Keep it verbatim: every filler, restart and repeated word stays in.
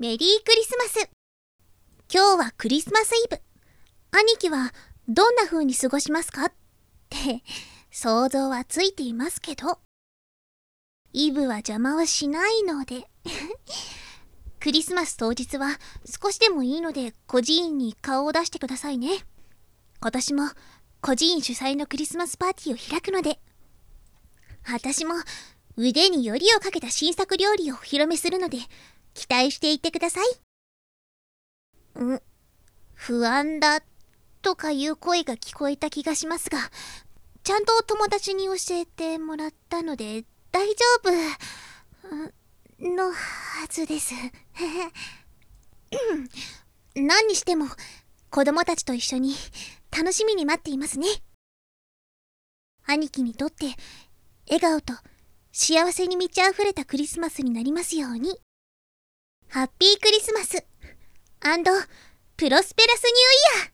メリークリスマス。今日はクリスマスイブ。兄貴はどんな風に過ごしますかって想像はついていますけど、イブは邪魔はしないのでクリスマス当日は少しでもいいので孤児院に顔を出してくださいね。今年も孤児院主催のクリスマスパーティーを開くので、私も腕によりをかけた新作料理をお披露目するので期待していてください。ん不安だとかいう声が聞こえた気がしますが、ちゃんと友達に教えてもらったので大丈夫のはずです何にしても子供たちと一緒に楽しみに待っていますね。兄貴にとって笑顔と幸せに満ち溢れたクリスマスになりますように。ハッピークリスマス&プロスペラスニューイヤー。